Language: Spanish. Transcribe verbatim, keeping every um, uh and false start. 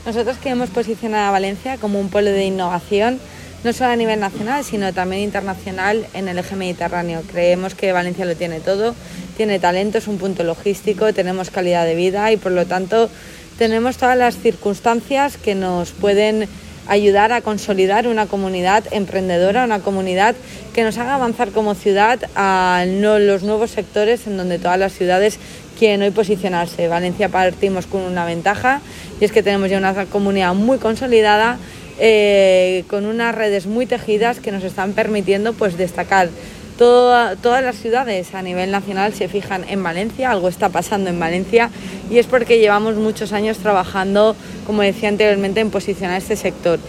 Nosotros queremos posicionar a Valencia como un polo de innovación, no solo a nivel nacional, sino también internacional en el eje mediterráneo. Creemos que Valencia lo tiene todo, tiene talento, es un punto logístico, tenemos calidad de vida y por lo tanto tenemos todas las circunstancias que nos pueden ayudar a consolidar una comunidad emprendedora, una comunidad que nos haga avanzar como ciudad a los nuevos sectores en donde todas las ciudades quieren hoy posicionarse. Valencia partimos con una ventaja y es que tenemos ya una comunidad muy consolidada, eh, con unas redes muy tejidas que nos están permitiendo pues destacar. Toda, todas las ciudades a nivel nacional se fijan en Valencia, algo está pasando en Valencia y es porque llevamos muchos años trabajando, como decía anteriormente, en posicionar este sector.